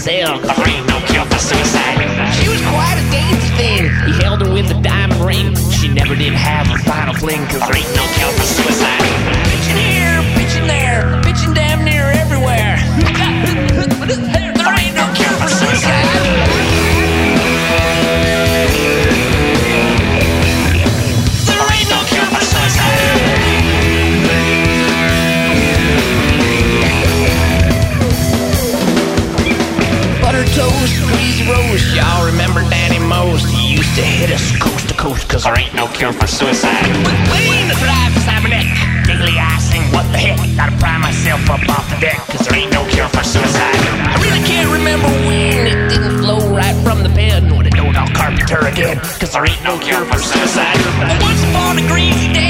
cell, 'cause there ain't no cure for suicide. She was quite a dainty thing. He held her with a diamond ring. She never did have her final fling, 'cause there ain't no cure for suicide. Pitching here, pitching there, pitching damn near everywhere. There ain't no cure for suicide. There ain't no cure for suicide. Butter toast, greasy roast. Y'all remember Danny most? He used to hit us coast to coast, 'cause there ain't no cure for suicide. Lean the drive beside my neck. Daily I sing, what the heck? Gotta pry myself up off the deck, 'cause there ain't no cure for suicide. I really can't remember when it didn't flow right from the pen. Would it know dog carpenter again, 'cause there ain't no cure for suicide. Once upon a greasy day,